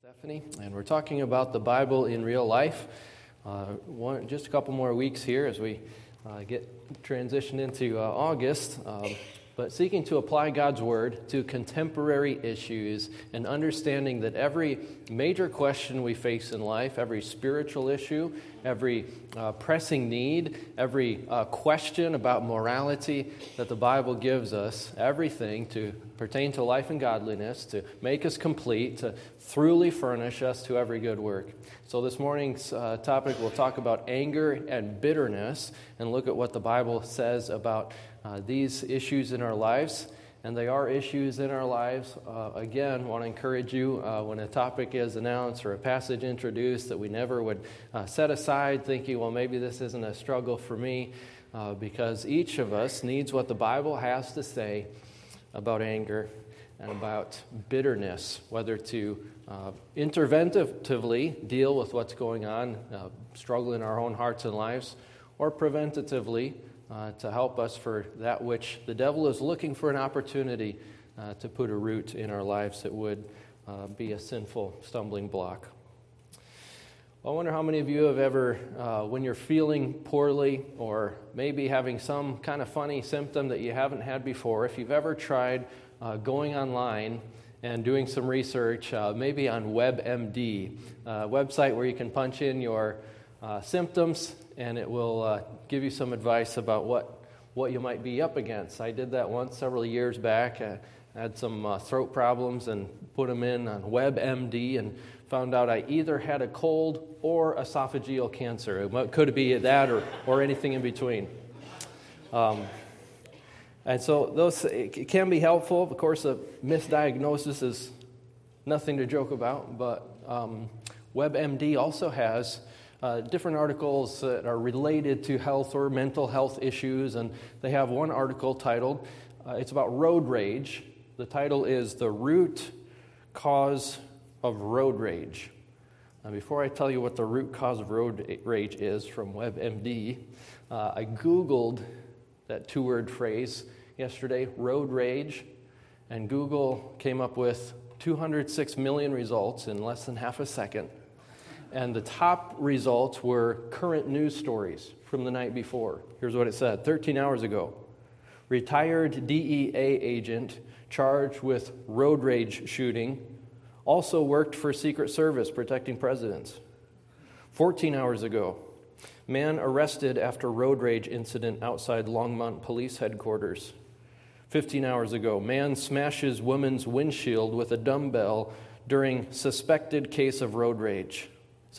Stephanie, and we're talking about the Bible in real life. Just a couple more weeks here as we get transitioned into August, but seeking to apply God's Word to contemporary issues and understanding that every major question we face in life, every spiritual issue, every pressing need, every question about morality that the Bible gives us, everything to pertain to life and godliness, to make us complete, to truly furnish us to every good work. So this morning's topic, we'll talk about anger and bitterness and look at what the Bible says about these issues in our lives. And they are issues in our lives. Again, want to encourage you when a topic is announced or a passage introduced that we never would set aside thinking, well, maybe this isn't a struggle for me, because each of us needs what the Bible has to say about anger and about bitterness, whether to interventively deal with what's going on, struggle in our own hearts and lives, or preventatively to help us for that which the devil is looking for an opportunity to put a root in our lives that would be a sinful stumbling block. I wonder how many of you have ever, when you're feeling poorly or maybe having some kind of funny symptom that you haven't had before, if you've ever tried going online and doing some research, maybe on WebMD, a website where you can punch in your symptoms and it will give you some advice about what you might be up against. I did that once several years back. I had some throat problems and put them in on WebMD and found out I either had a cold or esophageal cancer. It could be that or anything in between. And so those it can be helpful. Of course, a misdiagnosis is nothing to joke about, but WebMD also has different articles that are related to health or mental health issues, and they have one article titled, it's about road rage. The title is The Root Cause of Road Rage. Now, before I tell you what the root cause of road rage is from WebMD, I Googled that two-word phrase yesterday, road rage, and Google came up with 206 million results in less than half a second. And the top results were current news stories from the night before. Here's what it said. 13 hours ago, retired DEA agent charged with road rage shooting also worked for Secret Service protecting presidents. 14 hours ago, man arrested after road rage incident outside Longmont Police Headquarters. 15 hours ago, man smashes woman's windshield with a dumbbell during suspected case of road rage.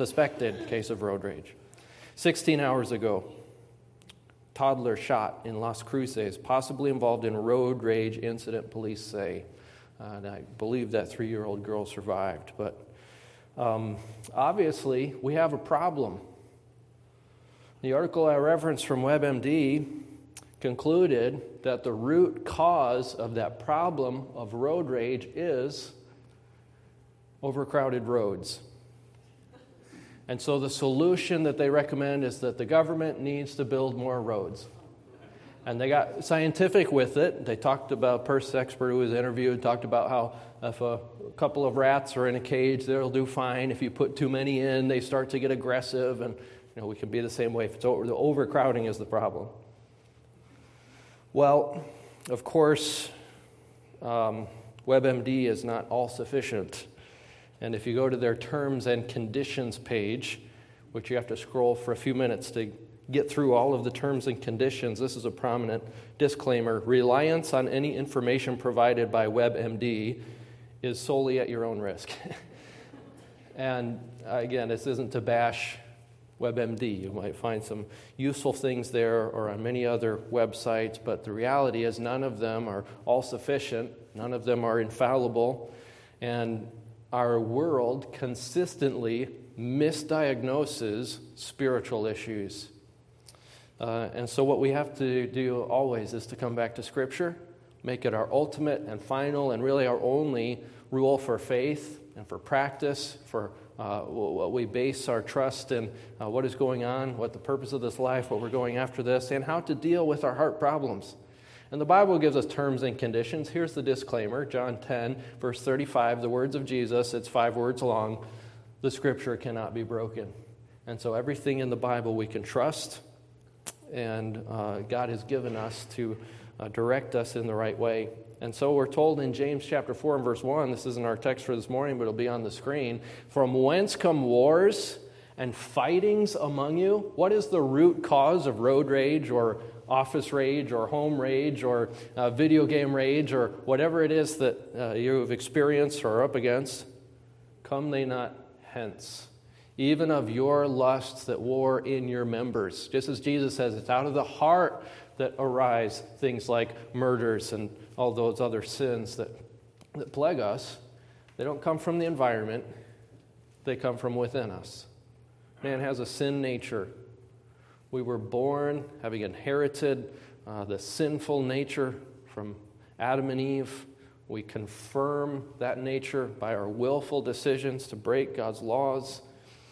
16 hours ago, toddler shot in Las Cruces, possibly involved in road rage incident, police say. And I believe that 3-year-old girl survived. But obviously, we have a problem. The article I referenced from WebMD concluded that the root cause of that problem of road rage is overcrowded roads. And so the solution that they recommend is that the government needs to build more roads. And they got scientific with it. They talked about, Purse expert who was interviewed, talked about how if a couple of rats are in a cage, they'll do fine. If you put too many in, they start to get aggressive. And we can be the same way. The overcrowding is the problem. Well, of course, WebMD is not all sufficient. And if you go to their terms and conditions page, which you have to scroll for a few minutes to get through all of the terms and conditions, this is a prominent disclaimer. Reliance on any information provided by WebMD is solely at your own risk. And again, this isn't to bash WebMD. You might find some useful things there or on many other websites, but the reality is none of them are all sufficient. None of them are infallible. And our world consistently misdiagnoses spiritual issues. And so what we have to do always is to come back to Scripture, make it our ultimate and final and really our only rule for faith and for practice, for what we base our trust in, what is going on, what the purpose of this life, what we're going after this, and how to deal with our heart problems. And the Bible gives us terms and conditions. Here's the disclaimer, John 10, verse 35, the words of Jesus, it's 5 words long, the Scripture cannot be broken. And so everything in the Bible we can trust, and God has given us to direct us in the right way. And so we're told in James chapter 4 and verse 1, this isn't our text for this morning, but it'll be on the screen, from whence come wars and fightings among you? What is the root cause of road rage or office rage or home rage or video game rage or whatever it is that you've experienced or are up against? Come they not hence, even of your lusts that war in your members. Just as Jesus says, it's out of the heart that arise things like murders and all those other sins that plague us. They don't come from the environment. They come from within us. Man has a sin nature. We were born having inherited the sinful nature from Adam and Eve. We confirm that nature by our willful decisions to break God's laws.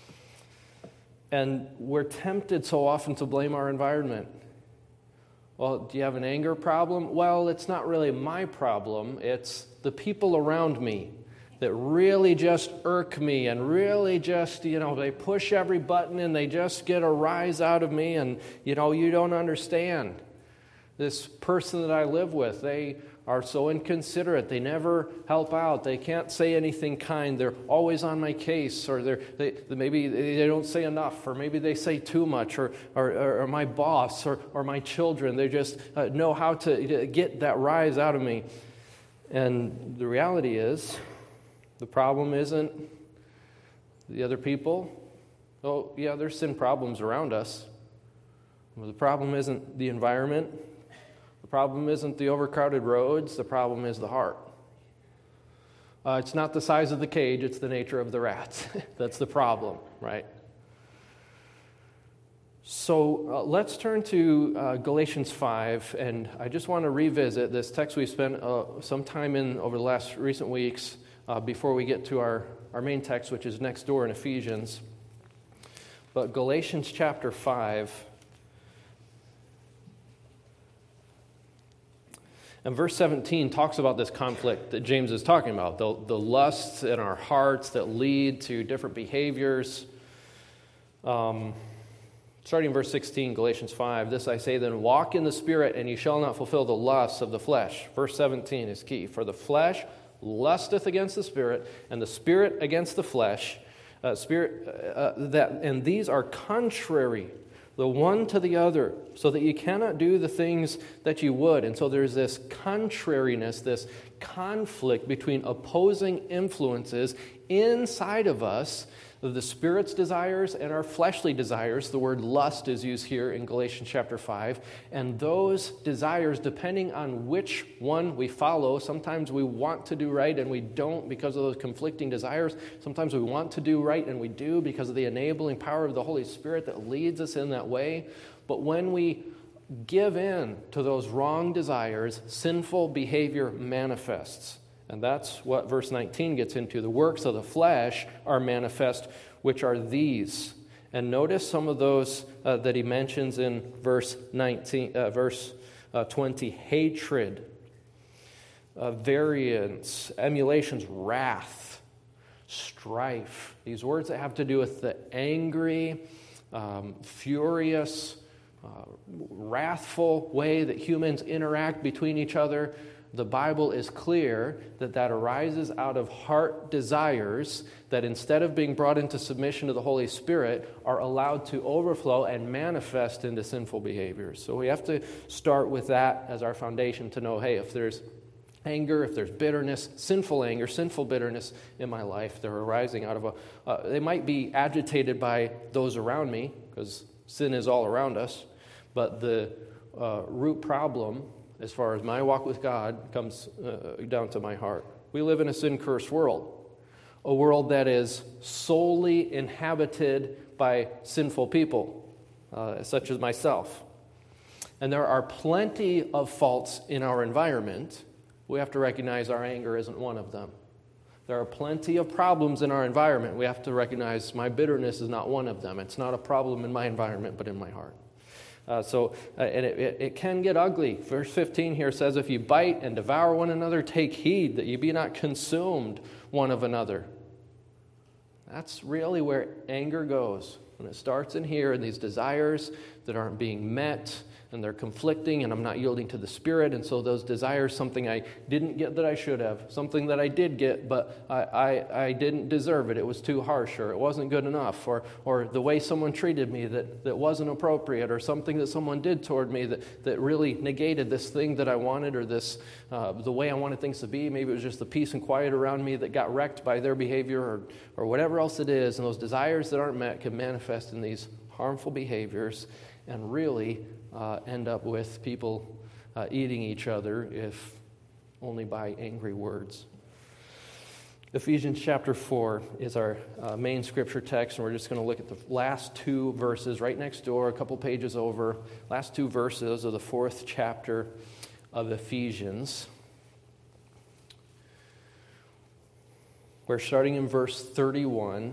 And we're tempted so often to blame our environment. Well, do you have an anger problem? Well, it's not really my problem. It's the people around me that really just irk me and really just, they push every button and they just get a rise out of me, and, you don't understand. This person that I live with, they are so inconsiderate. They never help out. They can't say anything kind. They're always on my case, or maybe they don't say enough, or maybe they say too much, or my boss or my children. They just know how to get that rise out of me. And the reality is, the problem isn't the other people. Oh, yeah, there's sin problems around us. Well, the problem isn't the environment. The problem isn't the overcrowded roads. The problem is the heart. It's not the size of the cage, it's the nature of the rats. That's the problem, right? So let's turn to Galatians 5, and I just want to revisit this text we spent some time in over the last recent weeks before we get to our main text, which is next door in Ephesians. But Galatians chapter 5, and verse 17 talks about this conflict that James is talking about, the lusts in our hearts that lead to different behaviors. Starting in verse 16, Galatians 5, this I say then, walk in the Spirit, and ye shall not fulfill the lusts of the flesh. Verse 17 is key. For the flesh lusteth against the Spirit, and the Spirit against the flesh, and these are contrary, the one to the other, so that you cannot do the things that you would. And so there's this contrariness, this conflict between opposing influences inside of us, the Spirit's desires and our fleshly desires. The word lust is used here in Galatians chapter 5. And those desires, depending on which one we follow, sometimes we want to do right and we don't because of those conflicting desires. Sometimes we want to do right and we do because of the enabling power of the Holy Spirit that leads us in that way. But when we give in to those wrong desires, sinful behavior manifests. And that's what verse 19 gets into. The works of the flesh are manifest, which are these. And notice some of those that he mentions in verse 20. Hatred, variance, emulations, wrath, strife. These words that have to do with the angry, furious, wrathful way that humans interact between each other. The Bible is clear that arises out of heart desires that, instead of being brought into submission to the Holy Spirit, are allowed to overflow and manifest into sinful behaviors. So we have to start with that as our foundation to know, hey, if there's anger, if there's bitterness, sinful anger, sinful bitterness in my life, they're arising out of they might be agitated by those around me, because sin is all around us, but the root problem, as far as my walk with God, comes down to my heart. We live in a sin-cursed world, a world that is solely inhabited by sinful people, such as myself. And there are plenty of faults in our environment. We have to recognize our anger isn't one of them. There are plenty of problems in our environment. We have to recognize my bitterness is not one of them. It's not a problem in my environment, but in my heart. And it can get ugly. Verse 15 here says, if you bite and devour one another, take heed that you be not consumed one of another. That's really where anger goes. When it starts in here, and these desires that aren't being met, and they're conflicting, and I'm not yielding to the Spirit, and so those desires, something I didn't get that I should have, something that I did get, but I didn't deserve it. It was too harsh, or it wasn't good enough, or the way someone treated me that wasn't appropriate, or something that someone did toward me that really negated this thing that I wanted, or this the way I wanted things to be. Maybe it was just the peace and quiet around me that got wrecked by their behavior, or whatever else it is, and those desires that aren't met can manifest in these harmful behaviors and really end up with people eating each other, if only by angry words. Ephesians chapter 4 is our main scripture text, and we're just going to look at the last two verses right next door, a couple pages over, last two verses of the 4th chapter of Ephesians. We're starting in verse 31.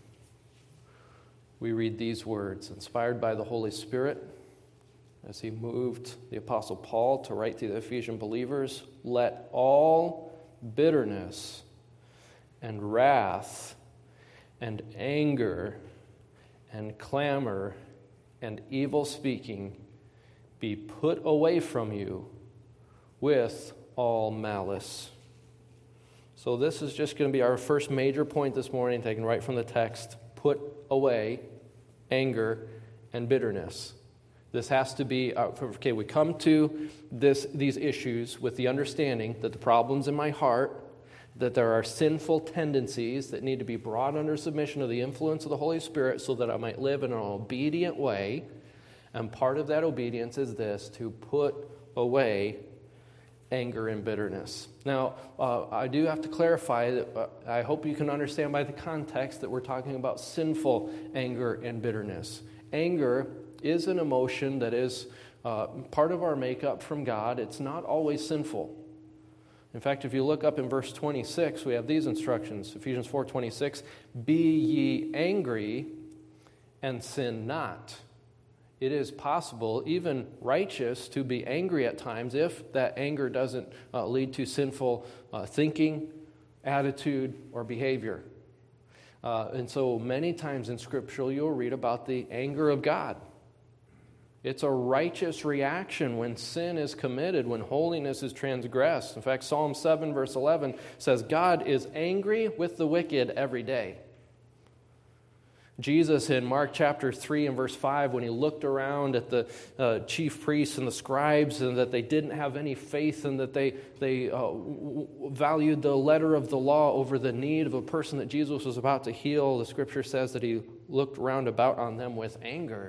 We read these words, inspired by the Holy Spirit, as he moved the Apostle Paul to write to the Ephesian believers, let all bitterness and wrath and anger and clamor and evil speaking be put away from you with all malice. So this is just going to be our first major point this morning, taken right from the text. Put away anger and bitterness. This has to be, we come to these issues with the understanding that the problem's in my heart, that there are sinful tendencies that need to be brought under submission to the influence of the Holy Spirit so that I might live in an obedient way. And part of that obedience is this, to put away anger and bitterness. Now, I do have to clarify that I hope you can understand by the context that we're talking about sinful anger and bitterness. Anger is an emotion that is part of our makeup from God. It's not always sinful. In fact, if you look up in verse 26, we have these instructions. Ephesians 4:26, be ye angry and sin not. It is possible, even righteous, to be angry at times if that anger doesn't lead to sinful thinking, attitude, or behavior. And so many times in Scripture you'll read about the anger of God. It's a righteous reaction when sin is committed, when holiness is transgressed. In fact, Psalm 7 verse 11 says, God is angry with the wicked every day. Jesus in Mark chapter 3 and verse 5, when he looked around at the chief priests and the scribes and that they didn't have any faith and that they valued the letter of the law over the need of a person that Jesus was about to heal, the scripture says that he looked round about on them with anger.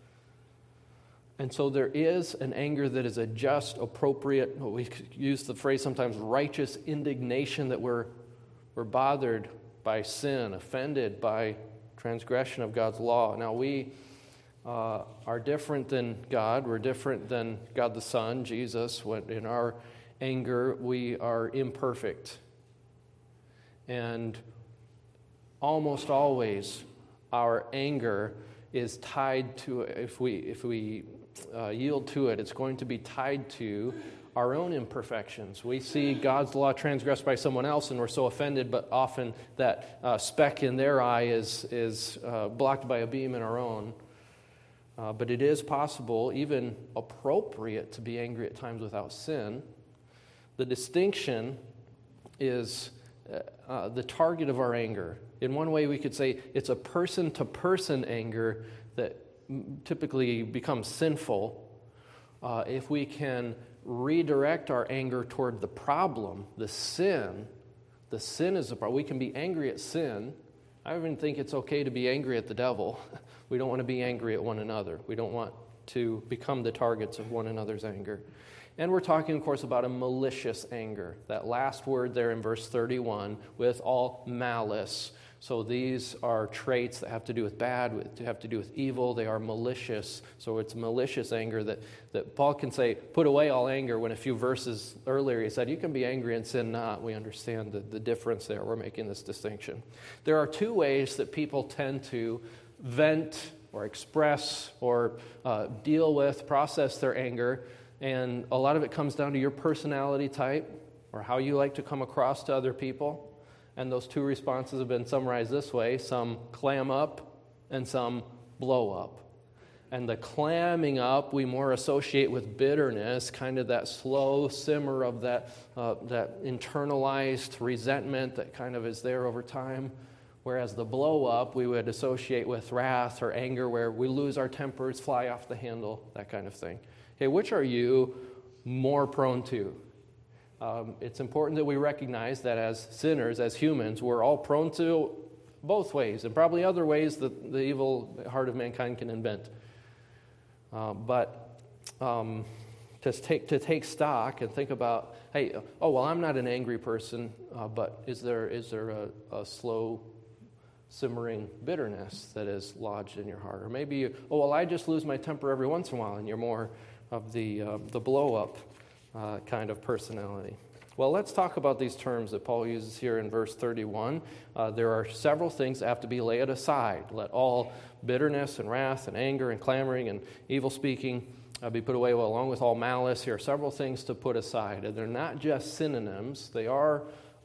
And so there is an anger that is a just, appropriate, we use the phrase sometimes, righteous indignation that we're bothered by sin, offended by transgression of God's law. Now we are different than God. We're different than God the Son, Jesus. In our anger, we are imperfect. And almost always our anger is tied to, if we yield to it, it's going to be tied to our own imperfections. We see God's law transgressed by someone else and we're so offended, but often that speck in their eye is blocked by a beam in our own. But it is possible, even appropriate, to be angry at times without sin. The distinction is the target of our anger. In one way, we could say it's a person-to-person anger that typically becomes sinful. If we can redirect our anger toward the problem, the sin is the problem. We can be angry at sin. I even think it's okay to be angry at the devil. We don't want to be angry at one another. We don't want to become the targets of one another's anger. And we're talking, of course, about a malicious anger. That last word there in verse 31, with all malice. So these are traits that have to do with bad, have to do with evil. They are malicious. So it's malicious anger that Paul can say, put away all anger, when a few verses earlier he said, you can be angry and sin not. We understand the difference there. We're making this distinction. There are two ways that people tend to vent or express or deal with, process their anger. And a lot of it comes down to your personality type or how you like to come across to other people. And those two responses have been summarized this way: some clam up and some blow up. And the clamming up we more associate with bitterness, kind of that slow simmer of that internalized resentment that kind of is there over time. Whereas the blow up we would associate with wrath or anger, where we lose our tempers, fly off the handle, that kind of thing. Okay, which are you more prone to? It's important that we recognize that as sinners, as humans, we're all prone to both ways, and probably other ways that the evil heart of mankind can invent. But to take stock and think about, hey, I'm not an angry person, but is there a slow simmering bitterness that is lodged in your heart? Or maybe, I just lose my temper every once in a while, and you're more of the blow-up kind of personality. Well, let's talk about these terms that Paul uses here in verse 31. There are several things that have to be laid aside. Let all bitterness and wrath and anger and clamoring and evil speaking be put away, along with all malice. Here are several things to put aside. And they're not just synonyms. They are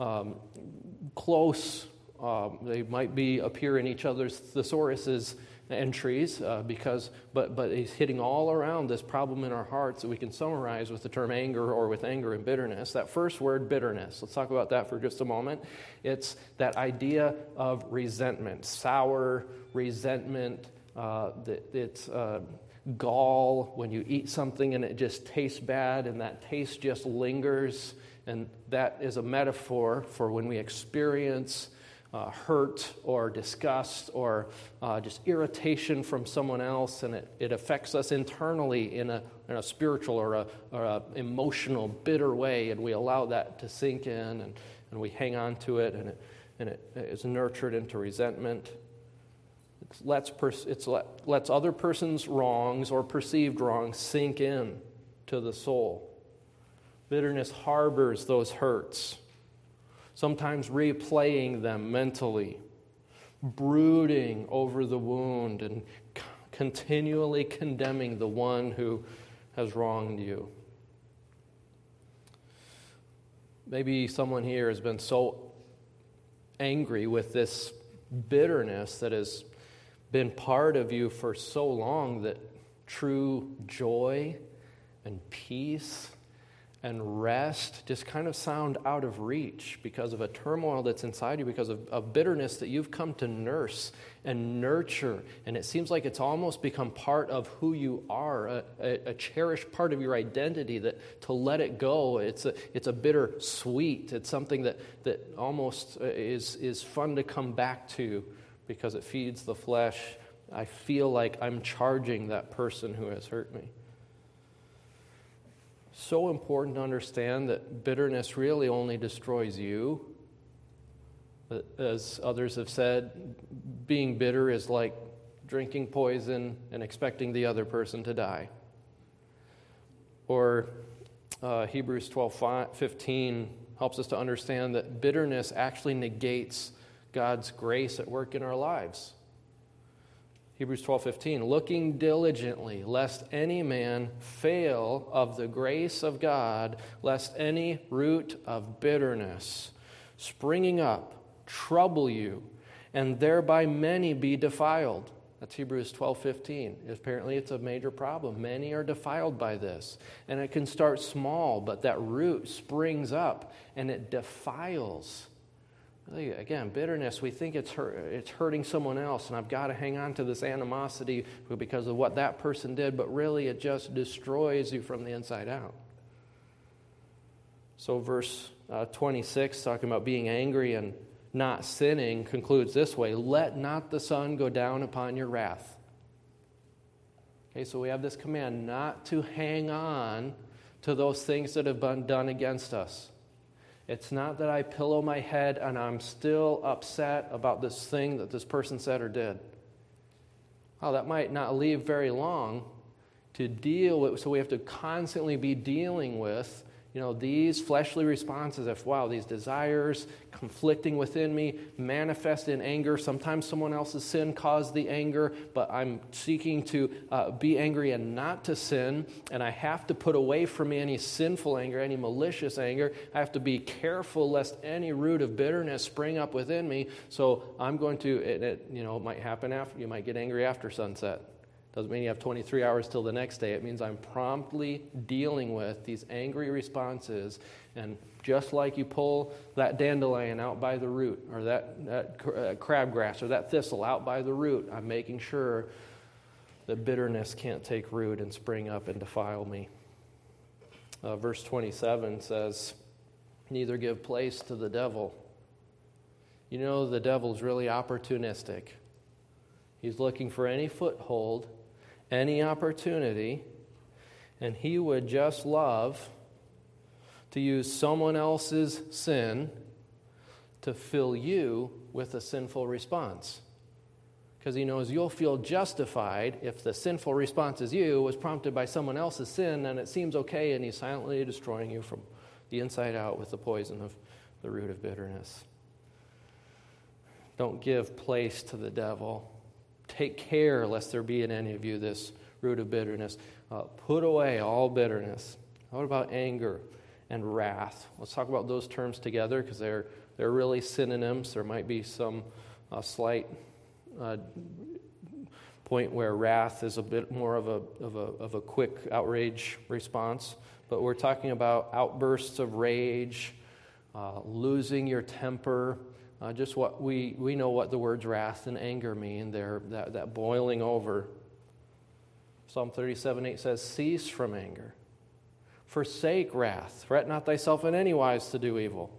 close. They might appear in each other's thesauruses entries, but he's hitting all around this problem in our hearts that we can summarize with the term anger, or with anger and bitterness. That first word, bitterness, let's talk about that for just a moment. It's that idea of resentment, sour resentment. It's gall, when you eat something and it just tastes bad, and that taste just lingers, and that is a metaphor for when we experience hurt or disgust or just irritation from someone else, and it affects us internally in a spiritual or a emotional, bitter way, and we allow that to sink in, and we hang on to it, and it is nurtured into resentment. It lets other person's wrongs or perceived wrongs sink in to the soul. Bitterness harbors those hurts, sometimes replaying them mentally, brooding over the wound, and continually condemning the one who has wronged you. Maybe someone here has been so angry with this bitterness that has been part of you for so long that true joy and peace and rest just kind of sound out of reach because of a turmoil that's inside you, because of bitterness that you've come to nurse and nurture. And it seems like it's almost become part of who you are, a cherished part of your identity, that to let it go, it's a bitter sweet. It's something that almost is fun to come back to because it feeds the flesh. I feel like I'm charging that person who has hurt me. So important to understand that bitterness really only destroys you. As others have said, being bitter is like drinking poison and expecting the other person to die. Or Hebrews 12:15 helps us to understand that bitterness actually negates God's grace at work in our lives. Hebrews 12:15, looking diligently, lest any man fail of the grace of God, lest any root of bitterness springing up trouble you, and thereby many be defiled. That's Hebrews 12:15. Apparently it's a major problem. Many are defiled by this. And it can start small, but that root springs up and it defiles. Again, bitterness, we think it's hurting someone else, and I've got to hang on to this animosity because of what that person did, but really it just destroys you from the inside out. So verse 26, talking about being angry and not sinning, concludes this way: let not the sun go down upon your wrath. Okay, so we have this command not to hang on to those things that have been done against us. It's not that I pillow my head and I'm still upset about this thing that this person said or did. Oh, that might not leave very long to deal with, so we have to constantly be dealing with These fleshly responses, these desires conflicting within me manifest in anger. Sometimes someone else's sin caused the anger, but I'm seeking to be angry and not to sin, and I have to put away from me any sinful anger, any malicious anger. I have to be careful lest any root of bitterness spring up within me. So I'm going to, it might happen after, you might get angry after sunset. Doesn't mean you have 23 hours till the next day. It means I'm promptly dealing with these angry responses. And just like you pull that dandelion out by the root, or that crabgrass, or that thistle out by the root, I'm making sure that bitterness can't take root and spring up and defile me. Verse 27 says, neither give place to the devil. The devil's really opportunistic. He's looking for any foothold, any opportunity, and he would just love to use someone else's sin to fill you with a sinful response. Because he knows you'll feel justified if the sinful response is you was prompted by someone else's sin, and it seems okay, and he's silently destroying you from the inside out with the poison of the root of bitterness. Don't give place to the devil. Take care lest there be in any of you this root of bitterness. Put away all bitterness. What about anger and wrath? Let's talk about those terms together because they're really synonyms. There might be some slight point where wrath is a bit more of a quick outrage response, but we're talking about outbursts of rage, losing your temper. Just what we know what the words wrath and anger mean. They're that boiling over. Psalm 37:8 says, cease from anger. Forsake wrath. Fret not thyself in any wise to do evil.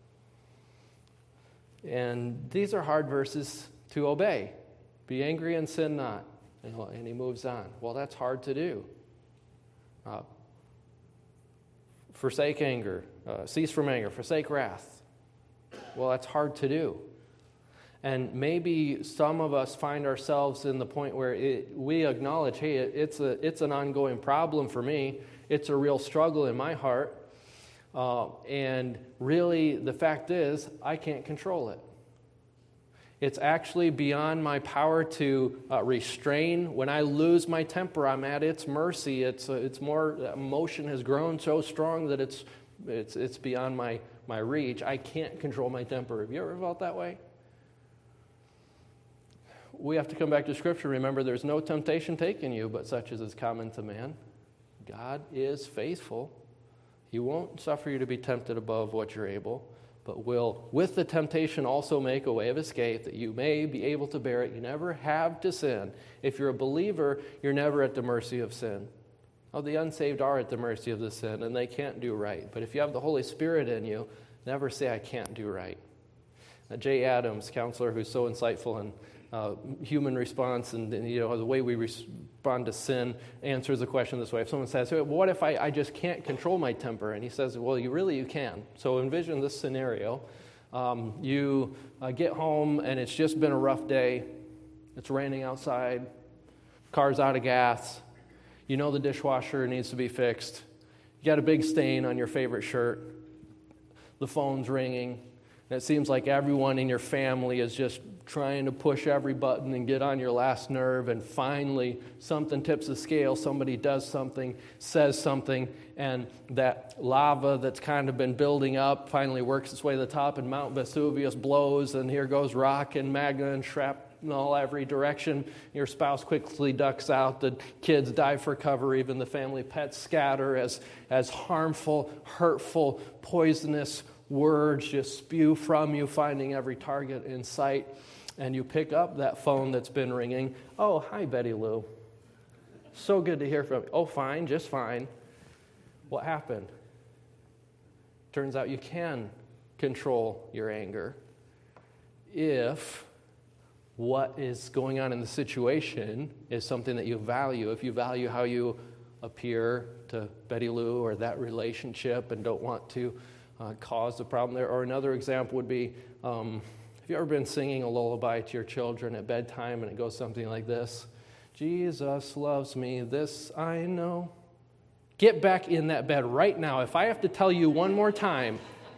And these are hard verses to obey. Be angry and sin not. And he moves on. Well, that's hard to do. Forsake anger. Cease from anger. Forsake wrath. Well, that's hard to do. And maybe some of us find ourselves in the point where we acknowledge, hey, it's an ongoing problem for me. It's a real struggle in my heart. And really, the fact is, I can't control it. It's actually beyond my power to restrain. When I lose my temper, I'm at its mercy. It's more, emotion has grown so strong that it's beyond my reach. I can't control my temper. Have you ever felt that way? We have to come back to Scripture. Remember, there's no temptation taken you, but such as is common to man. God is faithful. He won't suffer you to be tempted above what you're able, but will, with the temptation, also make a way of escape that you may be able to bear it. You never have to sin. If you're a believer, you're never at the mercy of sin. Oh, the unsaved are at the mercy of the sin, and they can't do right. But if you have the Holy Spirit in you, never say, I can't do right. Jay Adams, counselor who's so insightful in human response and the way we respond to sin, answers the question this way. If someone says, well, what if I just can't control my temper? And he says, well, you can. So envision this scenario. You get home, and it's just been a rough day. It's raining outside. Car's out of gas. You know the dishwasher needs to be fixed. You got a big stain on your favorite shirt. The phone's ringing. And it seems like everyone in your family is just trying to push every button and get on your last nerve. And finally, something tips the scale. Somebody does something, says something, and that lava that's kind of been building up finally works its way to the top, and Mount Vesuvius blows, and here goes rock and magma and shrapnel every direction. Your spouse quickly ducks out. The kids dive for cover. Even the family pets scatter as harmful, hurtful, poisonous words just spew from you, finding every target in sight. And you pick up that phone that's been ringing. Oh, hi, Betty Lou. So good to hear from you. Oh, fine, just fine. What happened? Turns out you can control your anger if what is going on in the situation is something that you value. If you value how you appear to Betty Lou or that relationship and don't want to cause the problem there. Or another example would be, have you ever been singing a lullaby to your children at bedtime and it goes something like this? Jesus loves me, this I know. get back in that bed right now. If I have to tell you one more time,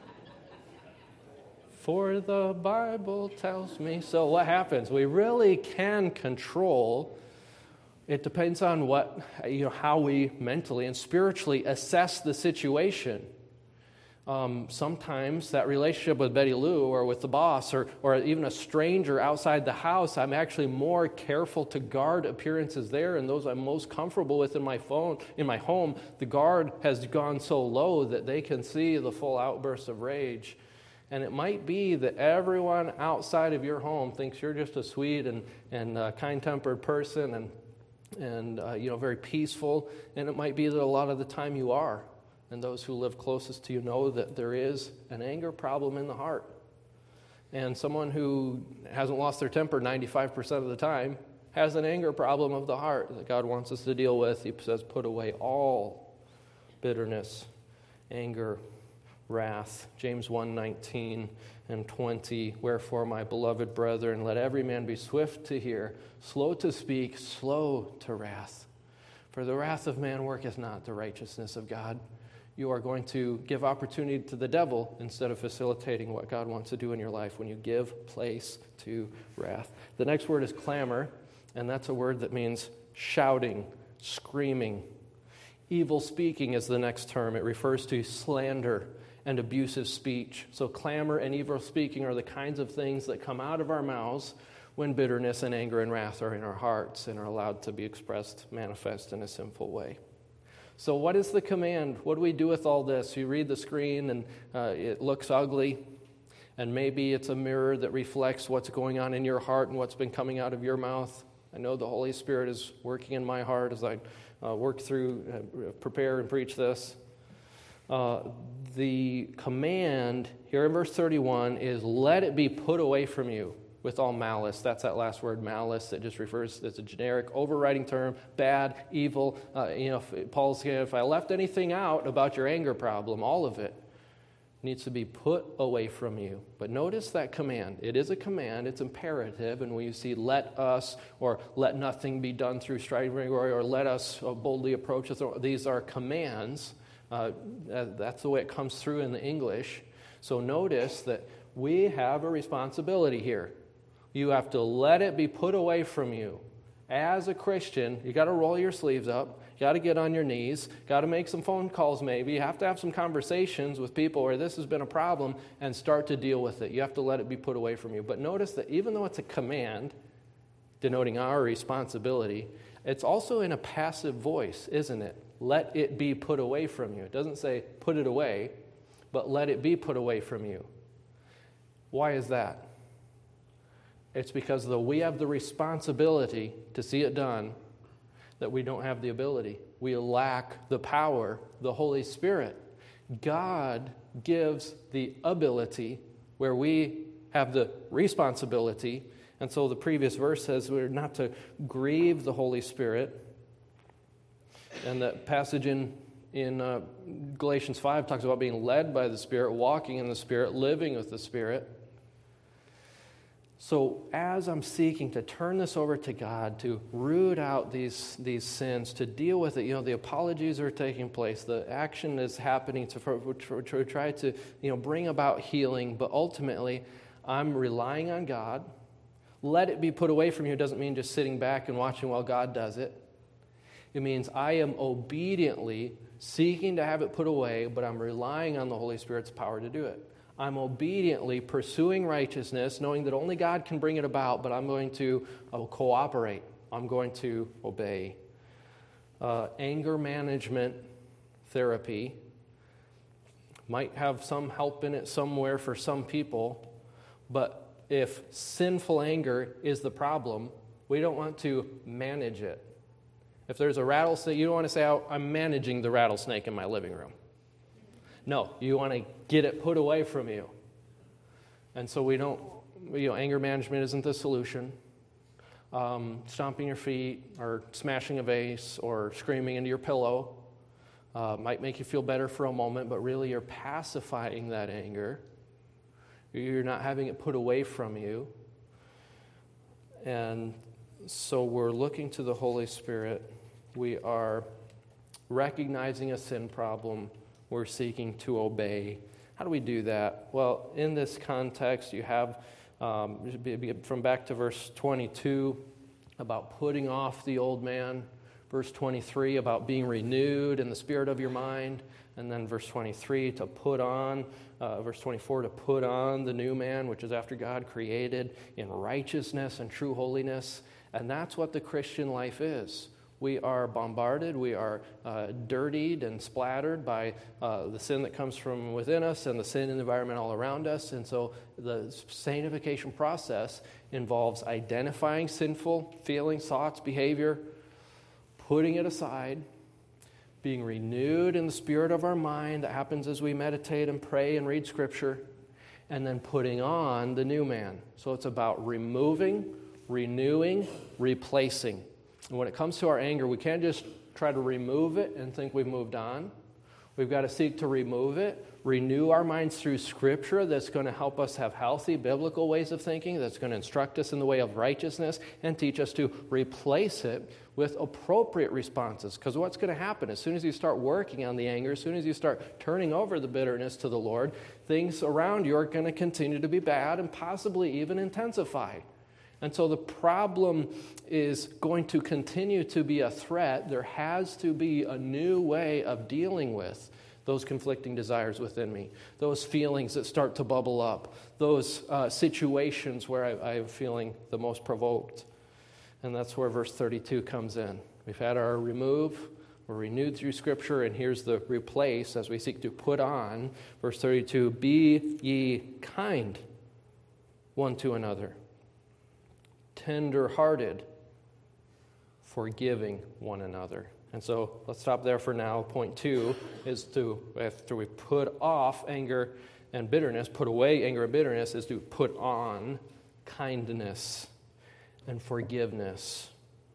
for the Bible tells me. So what happens? We really can control. It depends on how we mentally and spiritually assess the situation. Sometimes that relationship with Betty Lou or with the boss or even a stranger outside the house, I'm actually more careful to guard appearances there, and those I'm most comfortable with in my home, the guard has gone so low that they can see the full outburst of rage. And it might be that everyone outside of your home thinks you're just a sweet and kind-tempered person and very peaceful, and it might be that a lot of the time you are. And those who live closest to you know that there is an anger problem in the heart. And someone who hasn't lost their temper 95% of the time has an anger problem of the heart that God wants us to deal with. He says, put away all bitterness, anger, wrath. James 1:19 and 20. Wherefore, my beloved brethren, let every man be swift to hear, slow to speak, slow to wrath. For the wrath of man worketh not the righteousness of God. You are going to give opportunity to the devil instead of facilitating what God wants to do in your life when you give place to wrath. The next word is clamor, and that's a word that means shouting, screaming. Evil speaking is the next term. It refers to slander and abusive speech. So clamor and evil speaking are the kinds of things that come out of our mouths when bitterness and anger and wrath are in our hearts and are allowed to be expressed, manifest in a sinful way. So what is the command? What do we do with all this? You read the screen and it looks ugly, and maybe it's a mirror that reflects what's going on in your heart and what's been coming out of your mouth. I know the Holy Spirit is working in my heart as I work through, prepare and preach this. The command here in verse 31 is, let it be put away from you with all malice. That's that last word, malice. It just refers, it's a generic overriding term, bad, evil. Paul's saying, if I left anything out about your anger problem, all of it needs to be put away from you. But notice that command. It is a command. It's imperative. And when you see let us or let nothing be done through strife or let us boldly approach us, these are commands. That's the way it comes through in the English. So notice that we have a responsibility here. You have to let it be put away from you. As a Christian, you got to roll your sleeves up. You got to get on your knees. Got to make some phone calls maybe. You have to have some conversations with people where this has been a problem and start to deal with it. You have to let it be put away from you. But notice that even though it's a command denoting our responsibility, it's also in a passive voice, isn't it? Let it be put away from you. It doesn't say put it away, but let it be put away from you. Why is that? It's because though we have the responsibility to see it done, that we don't have the ability. We lack the power, the Holy Spirit. God gives the ability where we have the responsibility. And so the previous verse says we're not to grieve the Holy Spirit. And that passage in Galatians 5 talks about being led by the Spirit, walking in the Spirit, living with the Spirit. So as I'm seeking to turn this over to God, to root out these sins, to deal with it, the apologies are taking place, the action is happening to try to bring about healing, but ultimately I'm relying on God. Let it be put away from you doesn't mean just sitting back and watching while God does it. It means I am obediently seeking to have it put away, but I'm relying on the Holy Spirit's power to do it. I'm obediently pursuing righteousness, knowing that only God can bring it about, but I'm going to cooperate. I'm going to obey. Anger management therapy might have some help in it somewhere for some people, but if sinful anger is the problem, we don't want to manage it. If there's a rattlesnake, you don't want to say, I'm managing the rattlesnake in my living room. No, you want to get it put away from you. And so we don't, anger management isn't the solution. Stomping your feet or smashing a vase or screaming into your pillow might make you feel better for a moment, but really you're pacifying that anger. You're not having it put away from you. And so we're looking to the Holy Spirit. We are recognizing a sin problem, we're seeking to obey. How do we do that? Well, in this context, you have from back to verse 22 about putting off the old man, verse 23 about being renewed in the spirit of your mind, and then verse 23 to put on, verse 24 to put on the new man, which is after God created in righteousness and true holiness. And that's what the Christian life is. We are bombarded, we are dirtied and splattered by the sin that comes from within us and the sin in the environment all around us. And so the sanctification process involves identifying sinful feelings, thoughts, behavior, putting it aside, being renewed in the spirit of our mind. That happens as we meditate and pray and read Scripture, and then putting on the new man. So it's about removing, renewing, replacing. And when it comes to our anger, we can't just try to remove it and think we've moved on. We've got to seek to remove it, renew our minds through Scripture that's going to help us have healthy biblical ways of thinking, that's going to instruct us in the way of righteousness, and teach us to replace it with appropriate responses. Because what's going to happen as soon as you start working on the anger, as soon as you start turning over the bitterness to the Lord, things around you are going to continue to be bad and possibly even intensify. And so the problem is going to continue to be a threat. There has to be a new way of dealing with those conflicting desires within me, those feelings that start to bubble up, those situations where I'm feeling the most provoked. And that's where verse 32 comes in. We've had our remove, we're renewed through Scripture, and here's the replace as we seek to put on. Verse 32, be ye kind one to another, tender-hearted, forgiving one another. And so let's stop there for now. Point 2 is to, after we put off anger and bitterness, put away anger and bitterness, is to put on kindness and forgiveness.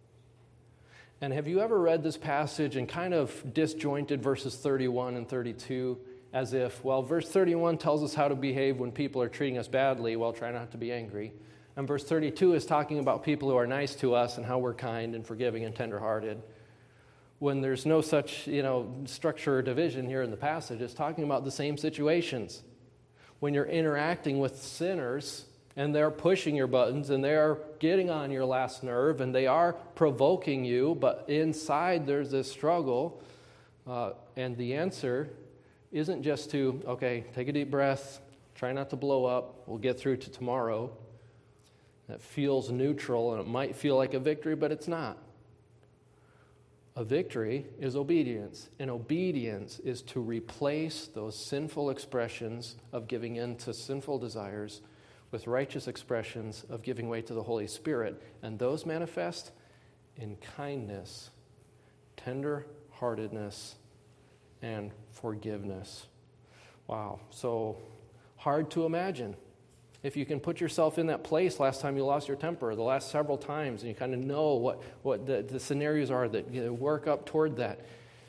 And have you ever read this passage and kind of disjointed verses 31 and 32 as if, well, verse 31 tells us how to behave when people are treating us badly, well, try not to be angry. And verse 32 is talking about people who are nice to us and how we're kind and forgiving and tenderhearted. When there's no such, structure or division here in the passage, it's talking about the same situations. When you're interacting with sinners and they're pushing your buttons and they're getting on your last nerve and they are provoking you, but inside there's this struggle, and the answer isn't just to, okay, take a deep breath, try not to blow up, we'll get through to tomorrow. That feels neutral, and it might feel like a victory, but it's not. A victory is obedience, and obedience is to replace those sinful expressions of giving in to sinful desires with righteous expressions of giving way to the Holy Spirit, and those manifest in kindness, tender-heartedness, and forgiveness. Wow, so hard to imagine. If you can put yourself in that place last time you lost your temper, the last several times, and you kind of know what the scenarios are that work up toward that.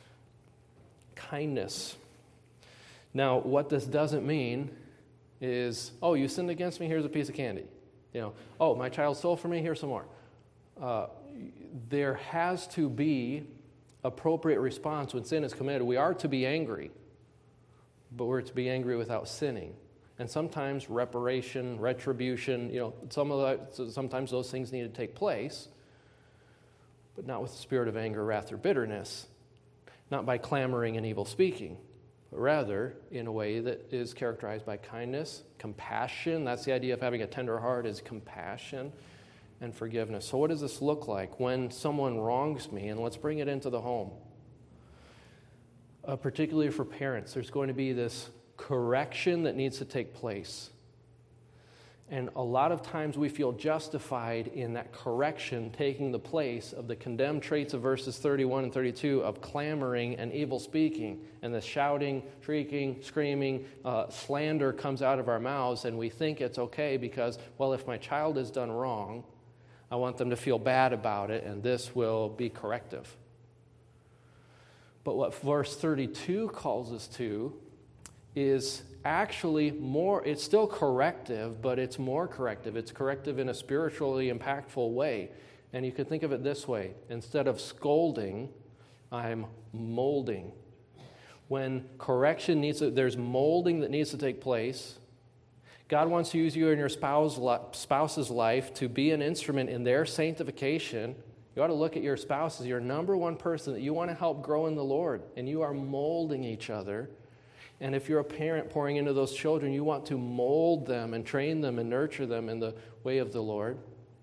Kindness. Now, what this doesn't mean is, oh, you sinned against me, here's a piece of candy. Oh, my child stole from me, here's some more. There has to be appropriate response when sin is committed. We are to be angry, but we're to be angry without sinning. And sometimes reparation, retribution, sometimes those things need to take place, but not with the spirit of anger, wrath, or bitterness, not by clamoring and evil speaking, but rather in a way that is characterized by kindness, compassion. That's the idea of having a tender heart, is compassion and forgiveness. So what does this look like when someone wrongs me? And let's bring it into the home. Particularly for parents, there's going to be this correction that needs to take place. And a lot of times we feel justified in that correction taking the place of the condemned traits of verses 31 and 32 of clamoring and evil speaking. And the shouting, shrieking, screaming, slander comes out of our mouths, and we think it's okay because, well, if my child has done wrong, I want them to feel bad about it, and this will be corrective. But what verse 32 calls us to is actually more, it's still corrective, but it's more corrective. It's corrective in a spiritually impactful way. And you can think of it this way. Instead of scolding I'm molding. When correction there's molding that needs to take place. God wants to use you in your spouse's life to be an instrument in their sanctification. You ought to look at your spouse as your number one person that you want to help grow in the Lord, and you are molding each other. And if you're a parent pouring into those children, you want to mold them and train them and nurture them in the way of the Lord.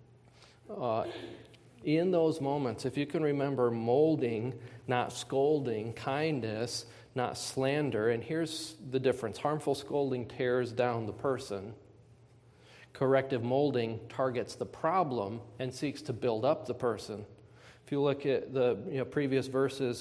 In those moments, if you can remember molding, not scolding, kindness, not slander, and here's the difference. Harmful scolding tears down the person. Corrective molding targets the problem and seeks to build up the person. If you look at the previous verses,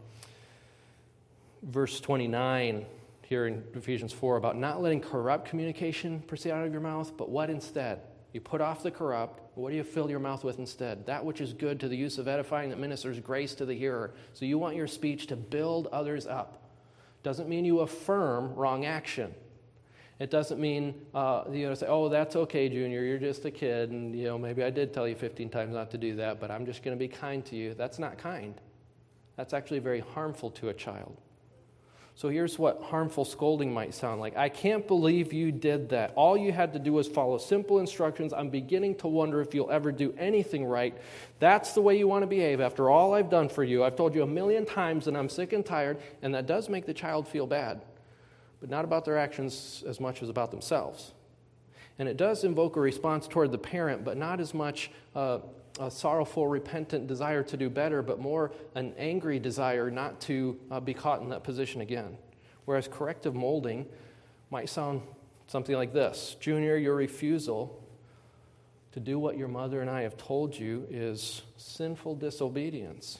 verse 29 here in Ephesians 4 about not letting corrupt communication proceed out of your mouth, but what instead? You put off the corrupt. What do you fill your mouth with instead? That which is good to the use of edifying, that ministers grace to the hearer. So you want your speech to build others up. Doesn't mean you affirm wrong action. It doesn't mean say, oh, that's okay, Junior, you're just a kid, and maybe I did tell you 15 times not to do that, but I'm just going to be kind to you. That's not kind. That's actually very harmful to a child. So here's what harmful scolding might sound like. I can't believe you did that. All you had to do was follow simple instructions. I'm beginning to wonder if you'll ever do anything right. That's the way you want to behave after all I've done for you. I've told you 1,000,000 times and I'm sick and tired, and that does make the child feel bad, but not about their actions as much as about themselves. And it does invoke a response toward the parent, but not as much a sorrowful, repentant desire to do better, but more an angry desire not to be caught in that position again. Whereas corrective molding might sound something like this. Junior, your refusal to do what your mother and I have told you is sinful disobedience.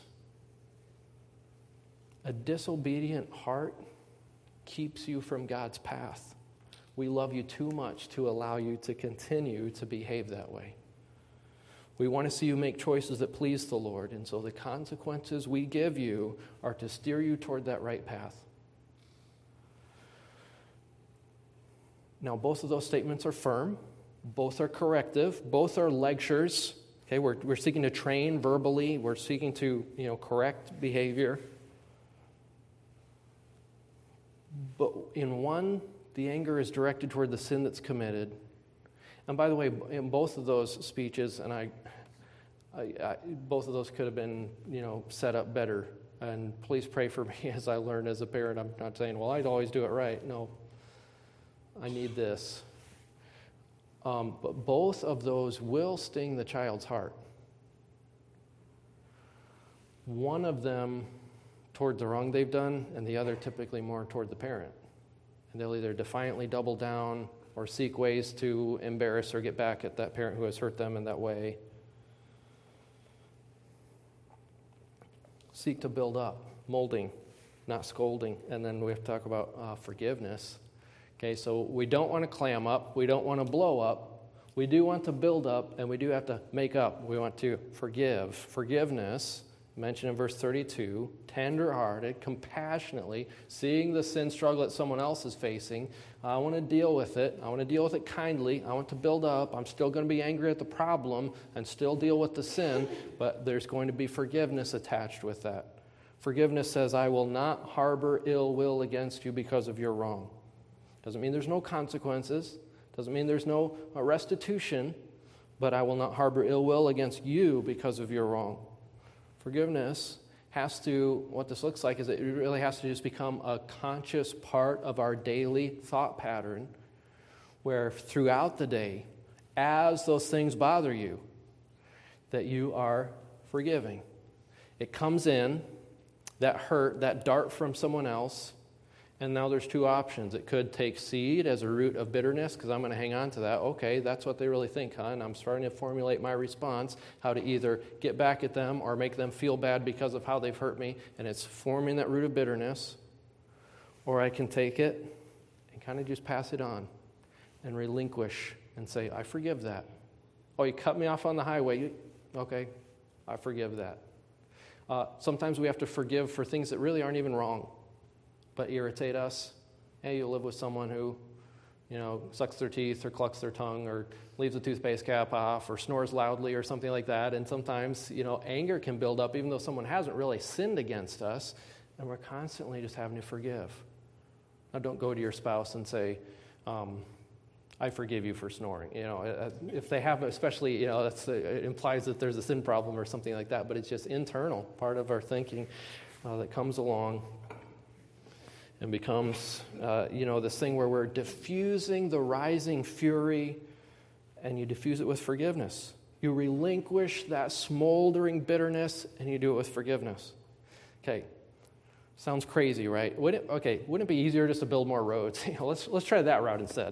A disobedient heart keeps you from God's path. We love you too much to allow you to continue to behave that way. We want to see you make choices that please the Lord, and so the consequences we give you are to steer you toward that right path. Now, both of those statements are firm. Both are corrective. Both are lectures. Okay, we're seeking to train verbally. We're seeking to, correct behavior. But in one, the anger is directed toward the sin that's committed. And by the way, in both of those speeches, and both of those could have been, set up better. And please pray for me as I learn as a parent. I'm not saying, well, I'd always do it right. No, I need this. But both of those will sting the child's heart. One of them toward the wrong they've done, and the other typically more toward the parent. And they'll either defiantly double down or seek ways to embarrass or get back at that parent who has hurt them in that way. Seek to build up, molding, not scolding. And then we have to talk about forgiveness. Okay, so we don't want to clam up. We don't want to blow up. We do want to build up, and we do have to make up. We want to forgive. Forgiveness, mentioned in verse 32, tender-hearted, compassionately, seeing the sin struggle that someone else is facing. I want to deal with it. I want to deal with it kindly. I want to build up. I'm still going to be angry at the problem and still deal with the sin, but there's going to be forgiveness attached with that. Forgiveness says, I will not harbor ill will against you because of your wrong. Doesn't mean there's no consequences. Doesn't mean there's no restitution, but I will not harbor ill will against you because of your wrong. Forgiveness what this looks like is it really has to just become a conscious part of our daily thought pattern, where throughout the day, as those things bother you, that you are forgiving. It comes in, that hurt, that dart from someone else, and now there's two options. It could take seed as a root of bitterness, because I'm going to hang on to that. Okay, that's what they really think, huh? And I'm starting to formulate my response, how to either get back at them or make them feel bad because of how they've hurt me, and it's forming that root of bitterness. Or I can take it and kind of just pass it on and relinquish and say, I forgive that. Oh, you cut me off on the highway. Okay, I forgive that. Sometimes we have to forgive for things that really aren't even wrong, but irritate us. Hey, you live with someone who sucks their teeth or clucks their tongue or leaves the toothpaste cap off or snores loudly or something like that. And sometimes, anger can build up even though someone hasn't really sinned against us, and we're constantly just having to forgive. Now, don't go to your spouse and say, I forgive you for snoring. If they have, especially, it implies that there's a sin problem or something like that, but it's just internal, part of our thinking that comes along and becomes, this thing where we're diffusing the rising fury, and you diffuse it with forgiveness. You relinquish that smoldering bitterness, and you do it with forgiveness. Okay, sounds crazy, right? Wouldn't it be easier just to build more roads? Let's try that route instead.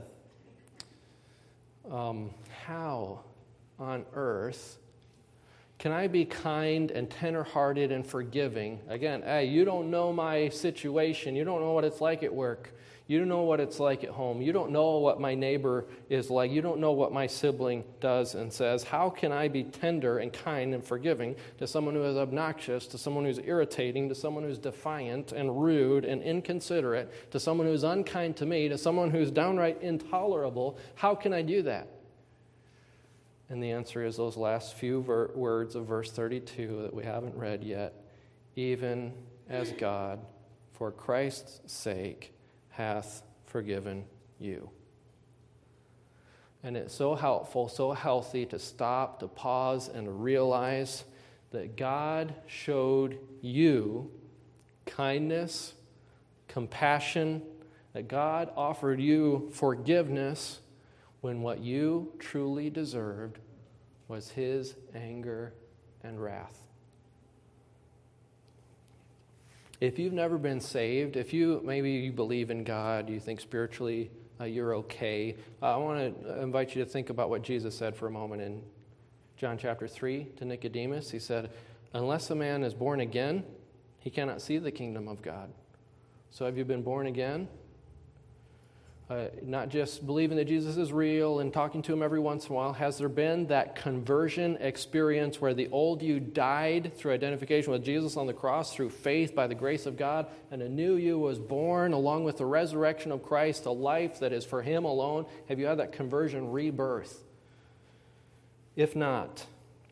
How on earth can I be kind and tender-hearted and forgiving? Again, hey, you don't know my situation. You don't know what it's like at work. You don't know what it's like at home. You don't know what my neighbor is like. You don't know what my sibling does and says. How can I be tender and kind and forgiving to someone who is obnoxious, to someone who's irritating, to someone who's defiant and rude and inconsiderate, to someone who's unkind to me, to someone who's downright intolerable? How can I do that? And the answer is those last few words of verse 32 that we haven't read yet. Even as God, for Christ's sake, hath forgiven you. And it's so helpful, so healthy to stop, to pause, and to realize that God showed you kindness, compassion, that God offered you forgiveness when what you truly deserved was His anger and wrath. If you've never been saved, if maybe you believe in God, you think spiritually you're okay, I want to invite you to think about what Jesus said for a moment in John chapter 3 to Nicodemus. He said, unless a man is born again, he cannot see the kingdom of God. So have you been born again? Not just believing that Jesus is real and talking to Him every once in a while. Has there been that conversion experience where the old you died through identification with Jesus on the cross, through faith by the grace of God, and a new you was born along with the resurrection of Christ, a life that is for Him alone? Have you had that conversion rebirth? If not,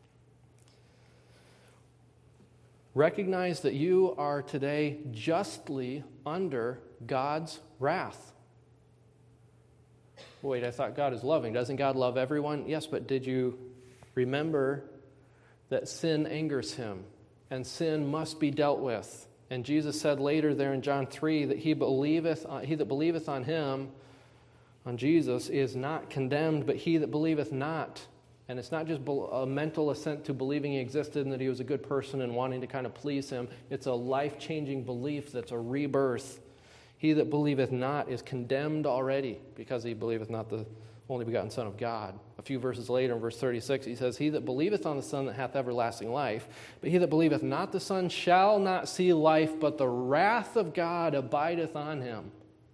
recognize that you are today justly under God's wrath. Wait, I thought God is loving. Doesn't God love everyone? Yes, but did you remember that sin angers Him and sin must be dealt with? And Jesus said later there in John 3 that he that believeth on Him, on Jesus, is not condemned, but he that believeth not. And it's not just a mental assent to believing He existed and that He was a good person and wanting to kind of please Him. It's a life-changing belief that's a rebirth. He that believeth not is condemned already, because he believeth not the only begotten Son of God. A few verses later, in verse 36, he says, he that believeth on the Son that hath everlasting life, but he that believeth not the Son shall not see life, but the wrath of God abideth on him.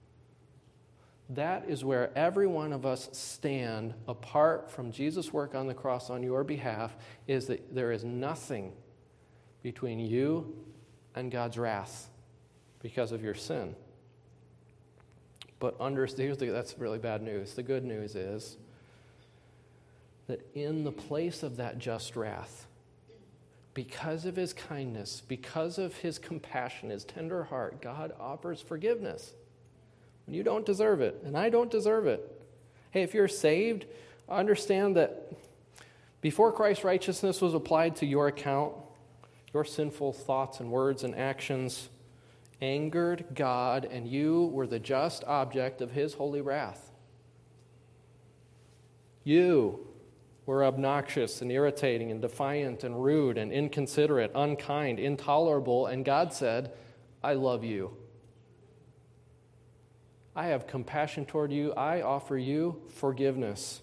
That is where every one of us stand apart from Jesus' work on the cross on your behalf, is that there is nothing between you and God's wrath because of your sin. But that's really bad news. The good news is that in the place of that just wrath, because of His kindness, because of His compassion, His tender heart, God offers forgiveness. When you don't deserve it, and I don't deserve it. Hey, if you're saved, understand that before Christ's righteousness was applied to your account, your sinful thoughts and words and actions angered God, and you were the just object of His holy wrath. You were obnoxious and irritating and defiant and rude and inconsiderate, unkind, intolerable, and God said, I love you. I have compassion toward you. I offer you forgiveness.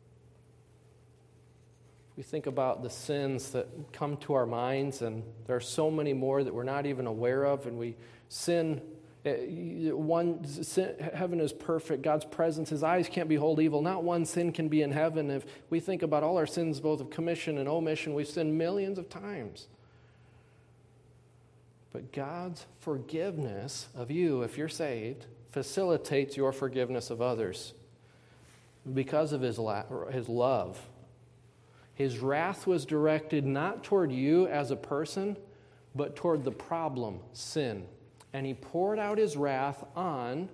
We think about the sins that come to our minds, and there are so many more that we're not even aware of, and we sin. Heaven is perfect. God's presence, His eyes can't behold evil. Not one sin can be in heaven. If we think about all our sins, both of commission and omission, we've sinned millions of times. But God's forgiveness of you, if you're saved, facilitates your forgiveness of others. because of his love. His wrath was directed not toward you as a person, but toward the problem, sin. And he poured out his wrath on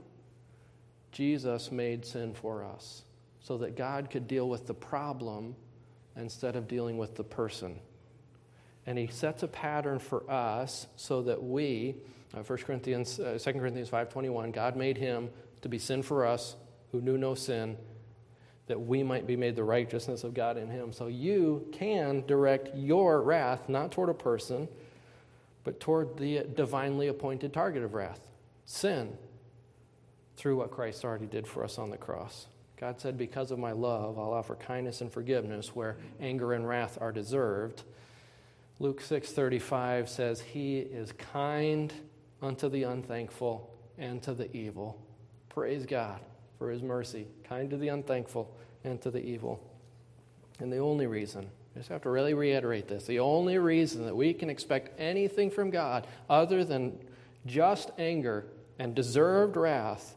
Jesus made sin for us, so that God could deal with the problem instead of dealing with the person. And he sets a pattern for us so that we, 2 Corinthians 5:21, God made him to be sin for us who knew no sin, that we might be made the righteousness of God in him. So you can direct your wrath not toward a person, but toward the divinely appointed target of wrath, sin, through what Christ already did for us on the cross. God said, because of my love, I'll offer kindness and forgiveness where anger and wrath are deserved. Luke 6:35 says, he is kind unto the unthankful and to the evil. Praise God for his mercy, kind to the unthankful and to the evil. And the only reason, I just have to really reiterate this, the only reason that we can expect anything from God other than just anger and deserved wrath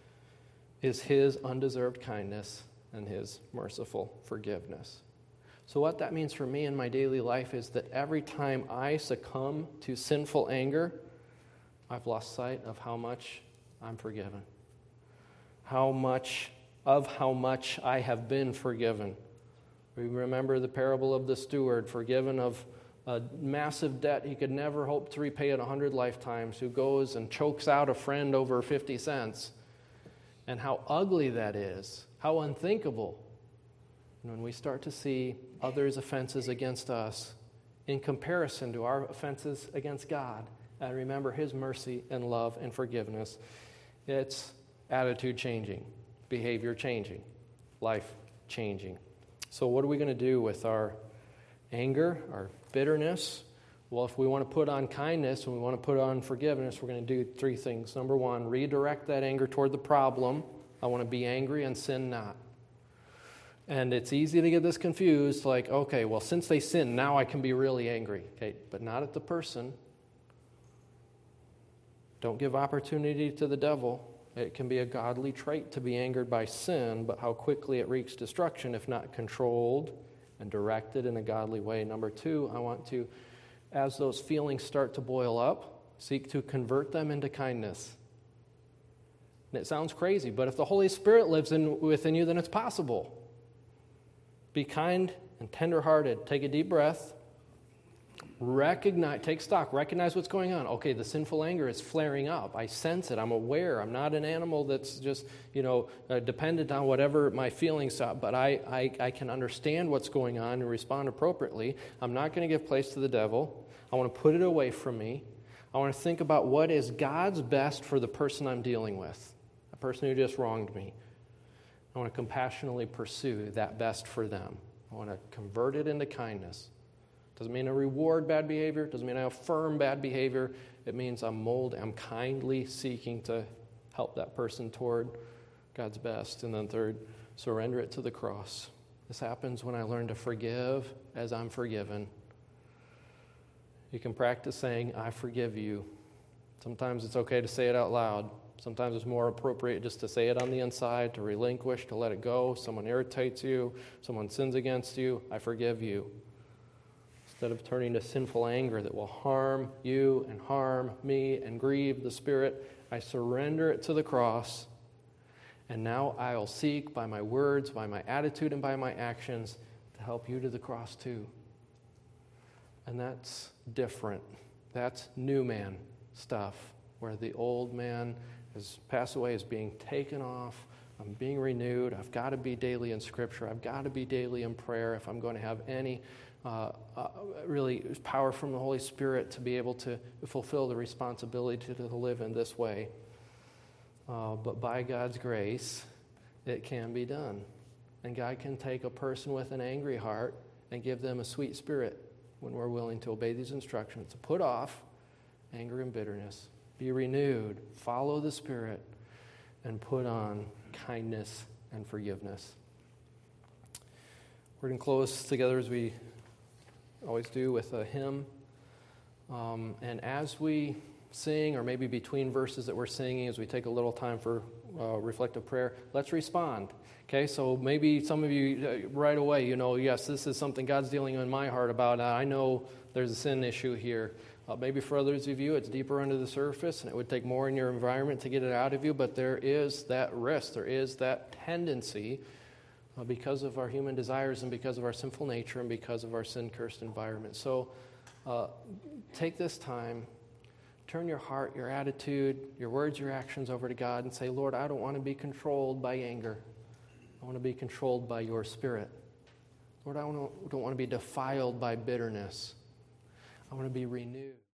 is his undeserved kindness and his merciful forgiveness. So what that means for me in my daily life is that every time I succumb to sinful anger, I've lost sight of how much I'm forgiven. How much I have been forgiven. We remember the parable of the steward, forgiven of a massive debt he could never hope to repay in 100 lifetimes, who goes and chokes out a friend over 50 cents. And how ugly that is, how unthinkable. And when we start to see others' offenses against us in comparison to our offenses against God, and remember his mercy and love and forgiveness, it's attitude changing, behavior changing, life changing. So what are we going to do with our anger, our bitterness? Well, if we want to put on kindness and we want to put on forgiveness, we're going to do three things. Number one, redirect that anger toward the problem. I want to be angry and sin not. And it's easy to get this confused, like, okay, well, since they sin, now I can be really angry. Okay, but not at the person. Don't give opportunity to the devil. It can be a godly trait to be angered by sin, but how quickly it wreaks destruction if not controlled and directed in a godly way. Number two, I want to, as those feelings start to boil up, seek to convert them into kindness. And it sounds crazy, but if the Holy Spirit lives within you, then it's possible. Be kind and tenderhearted. Take a deep breath. Take stock, recognize what's going on. Okay, the sinful anger is flaring up. I sense it. I'm aware. I'm not an animal that's just, dependent on whatever my feelings are, but I can understand what's going on and respond appropriately. I'm not going to give place to the devil. I want to put it away from me. I want to think about what is God's best for the person I'm dealing with, a person who just wronged me. I want to compassionately pursue that best for them. I want to convert it into kindness. Doesn't mean I reward bad behavior. Doesn't mean I affirm bad behavior. It means I'm kindly seeking to help that person toward God's best. And then third, surrender it to the cross. This happens when I learn to forgive as I'm forgiven. You can practice saying, I forgive you. Sometimes it's okay to say it out loud. Sometimes it's more appropriate just to say it on the inside, to relinquish, to let it go. Someone irritates you. Someone sins against you. I forgive you. Instead of turning to sinful anger that will harm you and harm me and grieve the Spirit, I surrender it to the cross. And now I'll seek by my words, by my attitude, and by my actions to help you to the cross too. And that's different. That's new man stuff, where the old man has passed away, is being taken off. I'm being renewed. I've got to be daily in Scripture. I've got to be daily in prayer if I'm going to have any really power from the Holy Spirit to be able to fulfill the responsibility to live in this way. But by God's grace, it can be done. And God can take a person with an angry heart and give them a sweet spirit when we're willing to obey these instructions, to put off anger and bitterness, be renewed, follow the Spirit, and put on kindness and forgiveness. We're going to close together as we always do with a hymn. And as we sing, or maybe between verses that we're singing as we take a little time for reflective prayer, let's respond. Okay, so maybe some of you right away, yes, this is something God's dealing in my heart about. I know there's a sin issue here. Maybe for others of you, it's deeper under the surface, and it would take more in your environment to get it out of you, but there is that risk. There is that tendency because of our human desires and because of our sinful nature and because of our sin-cursed environment. So take this time, turn your heart, your attitude, your words, your actions over to God and say, Lord, I don't want to be controlled by anger. I want to be controlled by your Spirit. Lord, I don't want to be defiled by bitterness. I want to be renewed.